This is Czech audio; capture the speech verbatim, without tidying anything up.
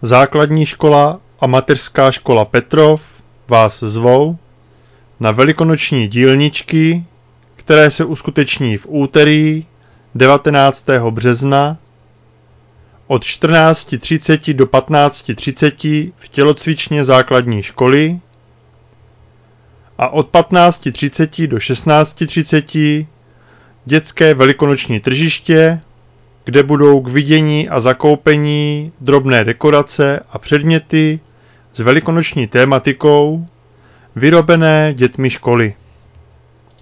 Základní škola a mateřská škola Petrov vás zvou na velikonoční dílničky, které se uskuteční v úterý devatenáctého března od čtrnáct třicet do patnáct třicet v tělocvičně základní školy a od patnáct třicet do šestnáct třicet dětské velikonoční tržiště, kde budou k vidění a zakoupení drobné dekorace a předměty s velikonoční tématikou vyrobené dětmi školy.